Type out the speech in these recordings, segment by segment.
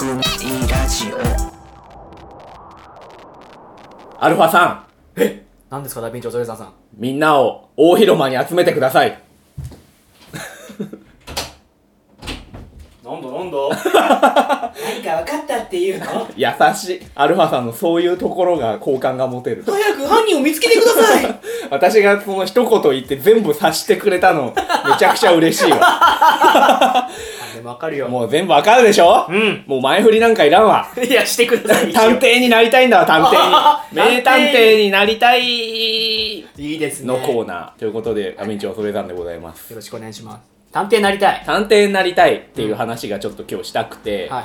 いラジオ。 アルファさん、 何ですか、ダヴィンチョ・ゾレザーさん。 みんなを大広間に集めてください。 なんだ何か分かったっていうの？ 優しい。アルファさんのそういうところが好感が持てる。 早く犯人を見つけてください。 私がその一言言って全部察してくれたのめちゃくちゃ嬉しいわ。 でも分かるよ。 もう全部わかるでしょ？もう前振りなんかいらんわ。 いや、してください。 探偵になりたいんだわ、探偵に。名探偵になりたいいいですね。 のコーナー。ということで、ダヴィンチョ・ゾレザンでございます。 よろしくお願いします。探偵になりたい。 探偵になりたいっていう話がちょっと今日したくて、 はい、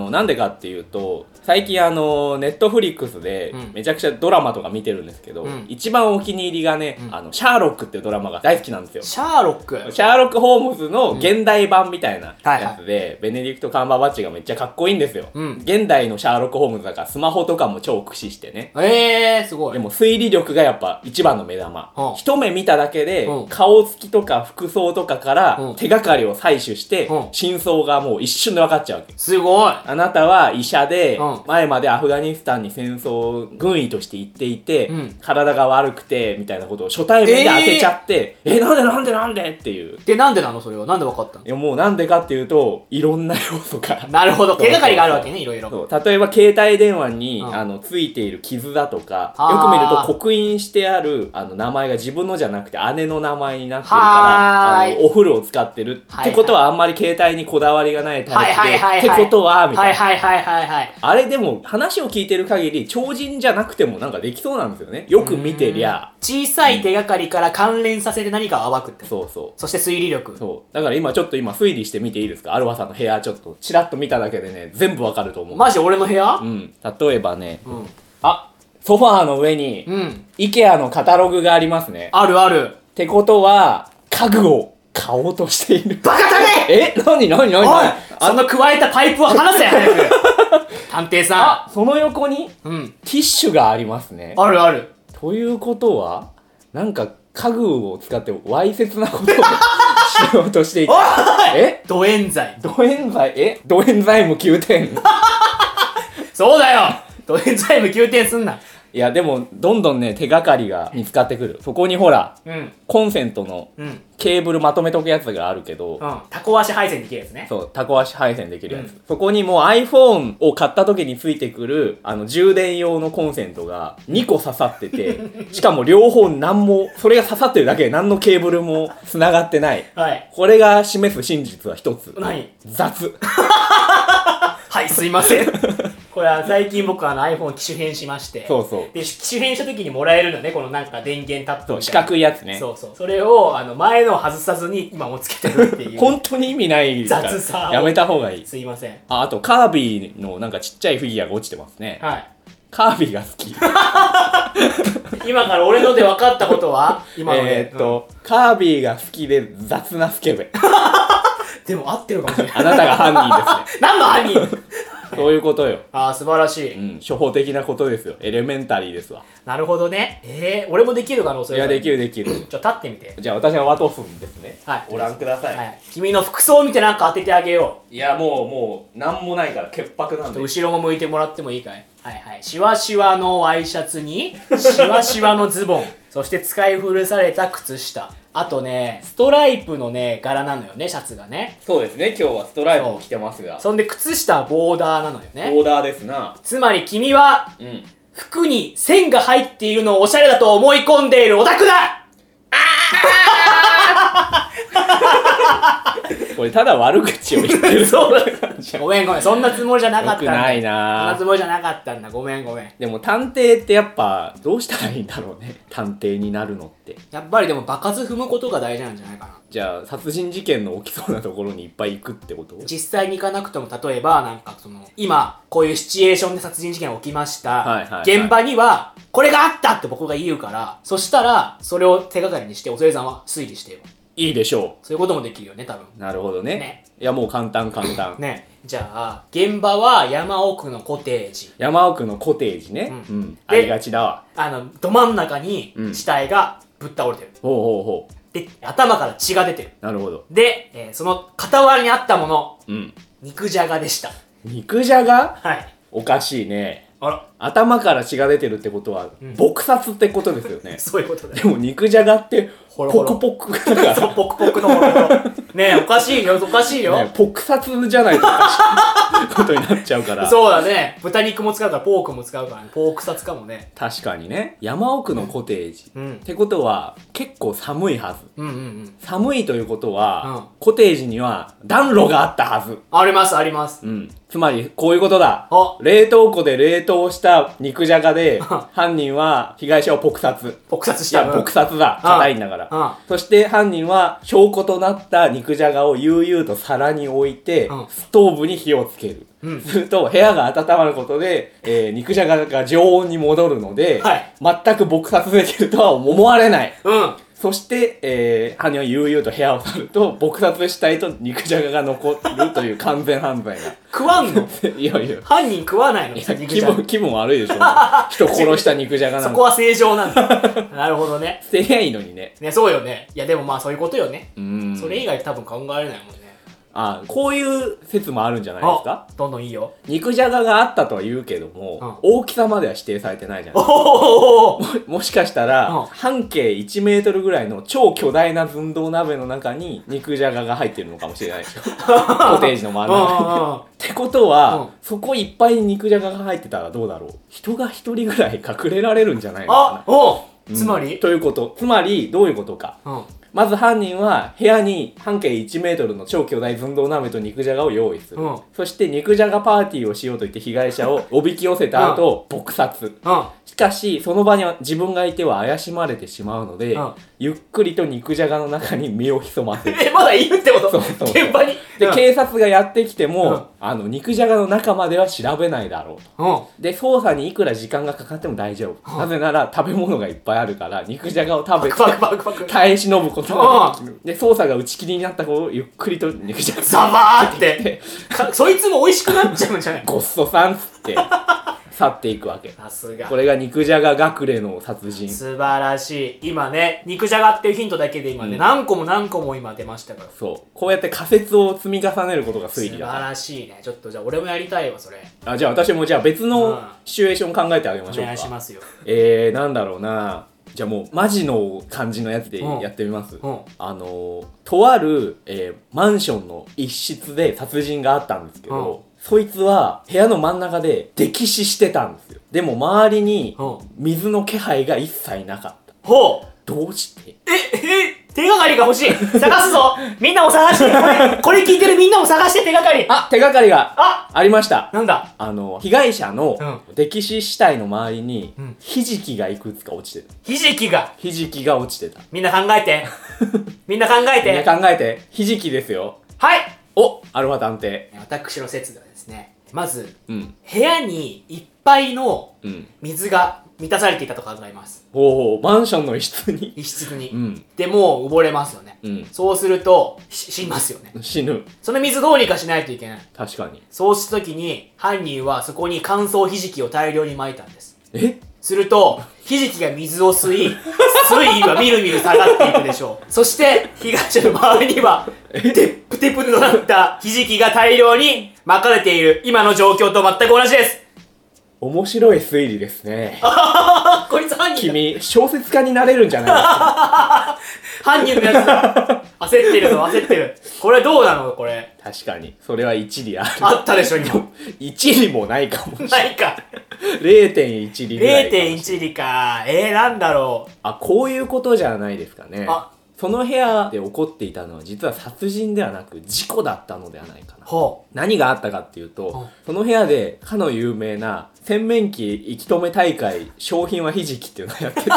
なんでかっていうと、最近ネットフリックスでめちゃくちゃドラマとか見てるんですけど、一番お気に入りがね、シャーロックっていうドラマが大好きなんですよ。 シャーロックホームズの現代版みたいなやつで、ベネディクト・カンバーバッチがめっちゃかっこいいんですよ。現代のシャーロック・ホームズだからスマホとかも超駆使してね。 すごい。 でも推理力がやっぱ一番の目玉。一目見ただけで、顔つきとか服装とかから手がかりを採取して、真相がもう一瞬で分かっちゃうわけ。 すごい。 あなたは医者で、前までアフガニスタンに戦争軍医として行っていて、体が悪くてみたいなことを初対面で当てちゃって、なんでっていう。 で、なんでなのそれは。なんで分かったの？ いやもうなんでかっていうと、いろんな要素が。 なるほど。手がかりがあるわけね、いろいろ。 そう例えば携帯電話に、ついている傷だとか、よく見ると刻印してある名前が自分のじゃなくて姉の名前になってるから、お風呂を使ってるってことはあんまり携帯にこだわりがないタイプで、ってことはみたいな。あれでも話を聞いてる限り超人じゃなくてもなんかできそうなんですよね。よく見てりゃ。 小さい手がかりから関連させて何かを暴くって。 そうそう。 そして推理力。 そう。だから今推理してみていいですか？アルファさんの部屋ちょっとチラッと見ただけでね、全部わかると思う。 マジ俺の部屋？ 例えばね、ソファーの上に、IKEA のカタログがありますね。 あるある。 ってことは、家具を買おうとしている。 バカだね！ 何おい！その加えたパイプを離せ早く！探偵さん。 その横に、ティッシュがありますね。 あるある。 ということは、なんか家具を使ってわいせつなことをしようとしていた。 ド冤罪。 ド冤罪務9点。 そうだよ！ド冤罪務9点すんな。 いやでもどんどんね手がかりが見つかってくる。そこにほら、コンセントのケーブルまとめとくやつがあるけど、 タコ足配線できるやつね。 そう、タコ足配線できるやつ。そこにもう iPhone を買った時についてくる充電用のコンセントが2個刺さってて、しかも両方それが刺さってるだけで何のケーブルも繋がってない。これが示す真実は一つ。 何？ 雑。 はい、すいません。これは最近僕iPhone 機種変しまして。 そうそう。 で、機種変した時にもらえるのね、このなんか電源タップみたいな。 四角いやつね。 そうそう。それを前のを外さずに今もつけてるっていう。 本当に意味ないから雑さ。 やめた方がいい。 すいません。 あとカービィのなんかちっちゃいフィギュアが落ちてますね。 はい。 カービィが好き。 今から俺ので分かったことは今ので。 カービィが好きで雑なスケベ。 でも合ってるかもしれない。 あなたが犯人ですね。 何の犯人？ そういうことよ。 素晴らしい。 初歩的なことですよ。エレメンタリーですわ。 なるほどね。俺もできるかな、それ。 いや、できる。 ちょ、立ってみて。 じゃあ私がワトソンですね。 はい。 ご覧ください。 はい。君の服装を見てなんか当ててあげよう。いや、もう、なんもないから、潔白なんで。 後ろも向いてもらってもいいかい？はいはい。シワシワのワイシャツに、シワシワのズボン。そして使い古された靴下。あとね、ストライプのね、柄なのよね、シャツがね。 そうですね、今日はストライプを着てますが。 そんで、靴下はボーダーなのよね。 ボーダーですな。 つまり君は、服に線が入っているのをおしゃれだと思い込んでいるオタクだ！ これただ悪口を言ってる。 そうだ。ごめん。そんなつもりじゃなかったんだ。 よくないな。 そんなつもりじゃなかったんだ。ごめん。 でも探偵ってやっぱどうしたらいいんだろうね。探偵になるのって。 やっぱりでも場数踏むことが大事なんじゃないかな。 じゃあ殺人事件の起きそうなところにいっぱい行くってこと？ 実際に行かなくても、例えばなんか今こういうシチュエーションで殺人事件が起きました。現場にはこれがあったって僕が言うから、そしたらそれを手がかりにしておそれさんは推理してよ。 いいでしょう。そういうこともできるよね、多分。 なるほどね。いやもう簡単。 ね。じゃあ現場は山奥のコテージ。 山奥のコテージね。ありがちだわ。 ど真ん中に死体がぶっ倒れてる。 ほう。 で、頭から血が出てる。 なるほど。 で、その傍らにあったもの、 うん。 肉じゃがでした。 肉じゃがはい。 おかしいね。 あら。 頭から血が出てるってことは、撲殺ってことですよね。 そういうことだよ。 でも肉じゃがってポほろほろクポクだからそう、ポクポクのほろほろ。ねえ、おかしいよ、おかしいよ。 ね、撲殺じゃないとおかしいことになっちゃうから。 そうだね。豚肉も使うから、ポークも使うからね。ポーク殺かもね。 確かにね。山奥のコテージ、 うんってことは結構寒いはず。 うんうんうん。 寒いということは、 うんコテージには暖炉があったはず。 あります、あります。 うん。つまり、こういうことだあ。 冷凍庫で冷凍した肉じゃがで、犯人は被害者を撲殺。 撲殺した。 いや、撲殺だ。硬いんだから。 うん。 そして犯人は証拠となった肉じゃがを悠々と皿に置いて、 うんストーブに火をつける。 うんすると部屋が温まることで、肉じゃがが常温に戻るので、 はい全く撲殺できるとは思われない。 うん。 そして、犯人は悠々と部屋を去ると、撲殺したいと肉じゃがが残るという完全犯罪が。 食わんのいやいや。 犯人食わないのいや肉じゃが気分悪いでしょ。人殺した肉じゃがなんて。 そこは正常なんだ。なるほどね。 捨てりゃいいのにね。 ね、そうよね。いや、でもまあそういうことよね。それ以外。 外多分考えられないもんね。 こういう説もあるんじゃないですか。 どんどんいいよ。 肉じゃががあったとは言うけども、大きさまでは指定されてないじゃないですか。 おおもしかしたら、 うん半径1メートルぐらいの超巨大な寸胴鍋の中に肉じゃがが入ってるのかもしれないですよ。コテージの真ん中に。ってことは、そこいっぱいに肉じゃがが入ってたらどうだろう。人が一人ぐらい隠れられるんじゃないのかな。 つまりということ。つまり、どういうことか。まず犯人は部屋に半径1メートルの超巨大寸胴鍋と肉じゃがを用意する。そして肉じゃがパーティーをしようと言って被害者をおびき寄せた後、撲殺。しかし、その場には自分がいては怪しまれてしまうので、ゆっくりと肉じゃがの中に身を潜ませる。 まだいるってことそう現場に。 で、警察がやってきても、肉じゃがの中までは調べないだろうと。で、捜査にいくら時間がかかっても大丈夫。なぜなら食べ物がいっぱいあるから、肉じゃがを食べて、耐え忍ぶことができる。で、捜査が打ち切りになった方をゆっくりと肉じゃがザバーってそいつも美味しくなっちゃうんじゃないごっそさんっつって去っていくわけ。 さすが。 これが肉じゃが隠れの殺人。 素晴らしい。今ね、肉じゃがっていうヒントだけで今ね、何個も何個も今出ましたから。 そう。こうやって仮説を積み重ねることが推理だ。 素晴らしいね。ちょっとじゃあ俺もやりたいわ、それ。 じゃあ私もじゃあ別のシチュエーション考えてあげましょうか。 お願いしますよ。 なんだろうな。じゃあもうマジの感じのやつでやってみます。とある、マンションの一室で殺人があったんですけど、そいつは部屋の真ん中で溺死してたんですよ。でも周りに水の気配が一切なかった。どうして手がかりが欲しい。探すぞ。みんなも探して。これ聞いてるみんなも探して手がかり。 手がかりがありました。 なんだ。 被害者の溺死死体の周りにひじきがいくつか落ちてた。 ひじきが落ちてた。 みんな考えて。みんな考えて。 みんな考えて。ひじきですよ。 はい。 アルファ探偵。 私の説ではですね、まず、 部屋にいっぱいの水が満たされていたと考えます。 マンションの一室に。 でもう溺れますよね。そうすると死にますよね。 死ぬ。 その水どうにかしないといけない。 確かに。 そうした時に犯人はそこに乾燥ひじきを大量に撒いたんです。するとひじきが水を吸い水位はみるみる下がっていくでしょう。そして被害者の周りにはテップテプとなったひじきが大量に撒かれている今の状況と全く同じです。 面白い推理ですね。 こいつ犯人だ。 君小説家になれるんじゃないですか。 犯人のやつ焦ってるぞ、焦ってる。これどうなのこれ。 確かにそれは一理ある。 あったでしょ今。 一理もないかもしれない。 ないか。 0.1 理ぐらい。 0.1 理か。なんだろう。 こういうことじゃないですかね。その部屋で起こっていたのは実は殺人ではなく事故だったのではないかな。何があったかっていうと、その部屋でかの有名な洗面器息止め大会商品はひじきっていうのをやってて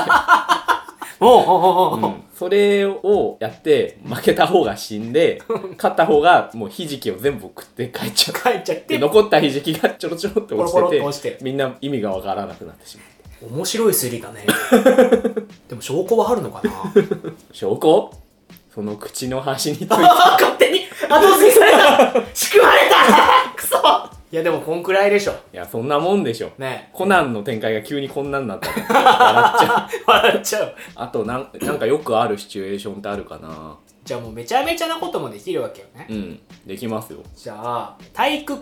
それをやって負けた方が死んで勝った方がもうひじきを全部食って帰っちゃって残ったひじきがちょろちょろって落ちててみんな意味がわからなくなってしまう。 面白い推理だね。でも証拠はあるのかな。 証拠その口の端について勝手に後付けされた。仕組まれた。クソ。いやでもこんくらいでしょ。 いやそんなもんでしょ。 ね。 コナンの展開が急にこんなんなったら笑っちゃう。 あとなんかよくあるシチュエーションってあるかな。 じゃあもうめちゃめちゃなこともできるわけよね。 できますよ。 じゃあ体育館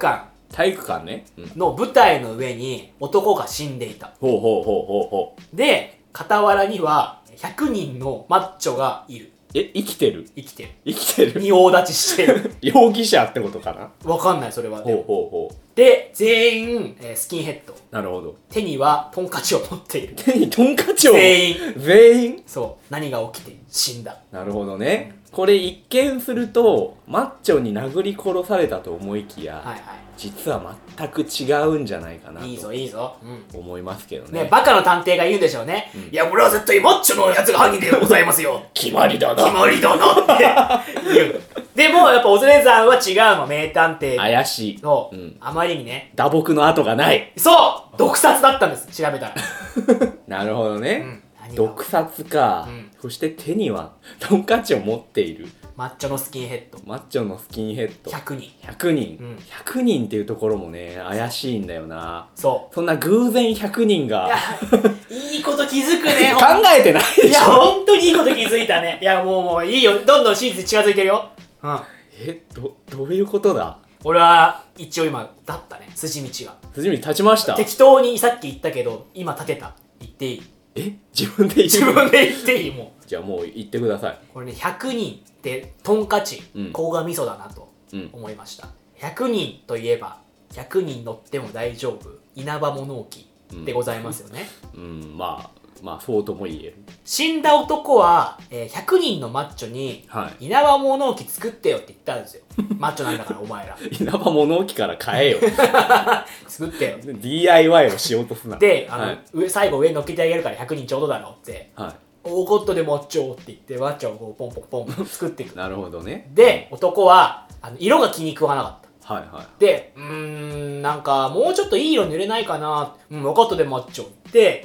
体育館ね、 の舞台の上に男が死んでいた。 ほうほうほうほうほう。 で、傍らには100人のマッチョがいる。 生きてる？ 生きてる。 生きてる？ 仁王立ちしてる。 容疑者ってことかな？ わかんない、それは。 ほうほうほう。 で、全員、スキンヘッド。 なるほど。 手にはトンカチを持っている。 手にトンカチを？ 全員そう。何が起きて死んだ。 なるほどね。これ一見すると、マッチョに殴り殺されたと思いきや、 はいはい。 実は全く違うんじゃないかなと。 いいぞ、いいぞ。 思いますけどね。 ね、バカの探偵が言うんでしょうね。いや、これは絶対マッチョのやつが犯人でございますよ。 決まりだな。 決まりだなって言う。でも、やっぱオズレさんは違うの、名探偵。 怪しい。 そう。あまりにね。 打撲の跡がない。 そう毒殺だったんです、調べたら。 なるほどね。毒殺か。そして手にはトンカチを持っている。 マッチョのスキンヘッド。 マッチョのスキンヘッド。 100人。 100人。100人っていうところもね、怪しいんだよな。 そう。 そんな偶然100人が。 いいこと気づくね。 考えてないでしょ。 いや、ほんとにいいこと気づいたね。いや、もういいよ。どんどん真実に近づいてるよ。 どういうことだ？ 俺は、一応今、だったね。筋道が。 筋道立ちました。 適当にさっき言ったけど、今立てた。言っていい？ 自分で言って自分で言っていい？もう。 じゃあもう言ってください。 これね、100人ってトンカチ、甲賀味噌だなと思いました。100人といえば、100人乗っても大丈夫。稲葉物置でございますよね。 まあそうとも言える。 死んだ男は、100人のマッチョに、稲葉物置作ってよって言ったんですよ。マッチョなんだからお前ら。 稲葉物置から買えよ。 作ってよ。 DIY をしようとすな。 で、最後上に乗っけてあげるから100人ちょうどだろって。おごっとでマッチョって言って、マッチョをこうポンポンポン作っていく。 なるほどね。 で、男は、色が気に食わなかった。で、なんか、もうちょっといい色塗れないかな。分かったでマッチョって、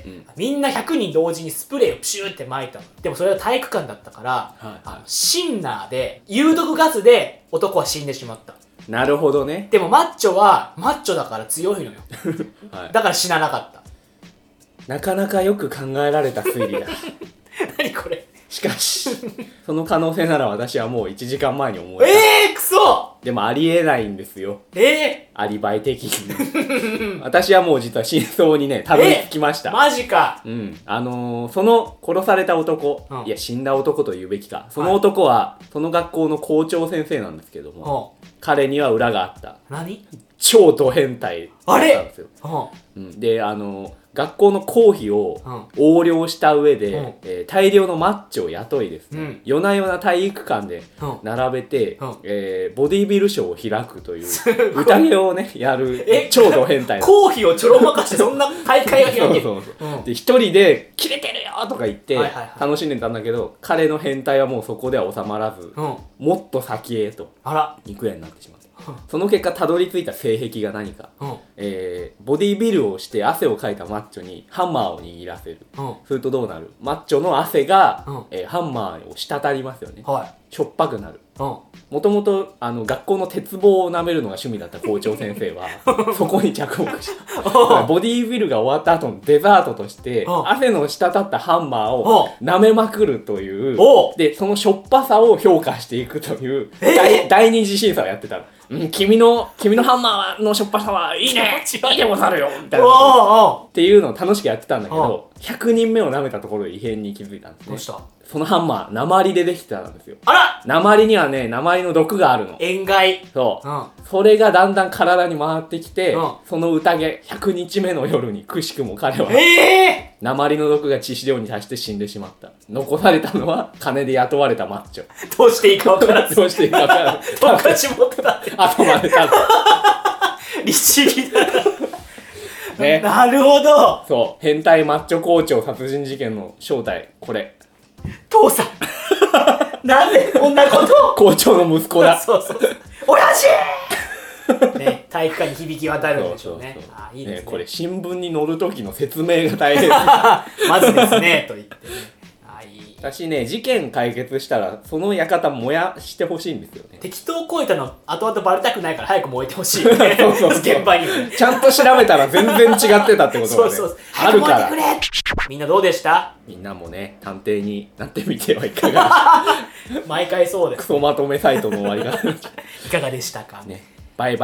みんな100人同時にスプレーをプシューって撒いたの。でもそれは体育館だったから、シンナーで、有毒ガスで男は死んでしまった。 なるほどね。 でもマッチョは、マッチョだから強いのよ。だから死ななかった。 なかなかよく考えられた推理だ。 何これ。 しかし、その可能性なら私はもう1時間前に思いクソでもありえないんですよ。アリバイ的に。私はもう実は真相にね、たどり着きました。 マジか。 その殺された男、いや死んだ男と言うべきか。その男は、その学校の校長先生なんですけども、彼には裏があった。 何？ 超ド変態だったんですよ。で、学校の公費を横領した上で、大量のマッチョを雇いですね、夜な夜な体育館で並べて、ボディビルショーを開くという宴をねやる超ド変態。 公費をちょろまかしてそんな大会が開ける。 で一人で「キレてるよ!」とか言って楽しんでたんだけど、彼の変態はもうそこでは収まらず、もっと先へと行くようになってしまった。その結果たどり着いた性癖が何か、ボディビルをして汗をかいたマッチョにハンマーを握らせる、するとどうなる？マッチョの汗が、ハンマーを滴りますよね、しょっぱくなる。もともと学校の鉄棒を舐めるのが趣味だった校長先生はそこに着目したボディービルが終わった後のデザートとして汗の滴ったハンマーを舐めまくるという、でそのしょっぱさを評価していくという第二次審査をやってたの。君のハンマーのしょっぱさはいいね、いいでござるよみたいなっていうのを楽しくやってたんだけど、100人目を舐めたところで異変に気づいたんですね。 どうした？ そのハンマー鉛でできてたんですよ。 あら！ 鉛にはね、鉛の毒があるの。 塩害。 そう。それがだんだん体に回ってきて、その宴100日目の夜にくしくも彼は、鉛の毒が致死量に達して死んでしまった。残されたのは金で雇われたマッチョ。 どうしていいか分からず。 どうしていいか分からず。 トンカチ持ってたって。 後まで立って。 律儀だな。 ね。 なるほど。 そう。変態マッチョ校長殺人事件の正体、これ。 父さん。なんでこんなことを。 校長の息子だ。 そう。親父ね、体育館に響き渡るんでしょうね。いいですね。 これ新聞に載る時の説明が大変。 まずですね、と言ってね。 私ね、事件解決したらその館燃やしてほしいんですよね。 適当こいたの後々バレたくないから早く燃えてほしいよね。現場に。 ちゃんと調べたら全然違ってたってことがね。そうあるから。 みんなどうでした？ みんなもね、探偵になってみてはいかが。 毎回そうです。 クソまとめサイトの終わりが。 いかがでしたか？ ね、バイバイ。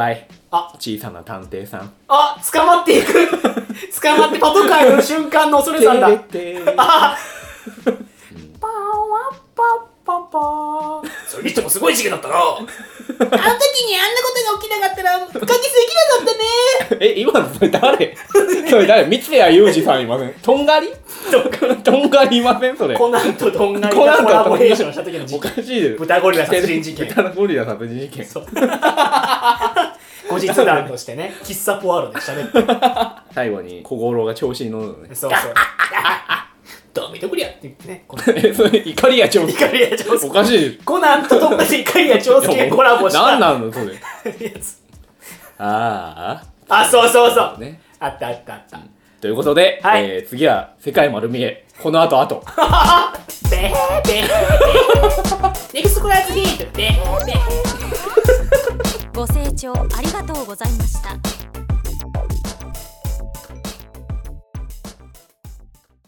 小さな探偵さん。 捕まっていく捕まってパトカーの瞬間の恐れさんだ。パワッパッパパー。それにしてもすごい事件だったな。あの時にあんなことが起きなかったら深キスできなかったね。 今のそれ誰それ誰？三谷裕二さんいません？とんがりいませんそれ？ コナンととんがりがコラボレーションした時の事件。 おかしいです。 豚ゴリラ殺人事件。 豚ゴリラ殺人事件。 そう。後日談としてね、喫茶ポアロで喋って。 最後に小五郎が調子に乗るのね。 そうそう。ダメだこりゃって言ってね。 それイカリア長介。 イカリア長介。 おかしい。 コナンととんがりイカリア長介コラボした。 なんなのそれ。 そうそうそう。 ね。 あったあったあった。 ということで、次は世界丸見え。この後。 ベーベー。ネクストクラスヒート。ベーベー。 ご清聴ありがとうございました。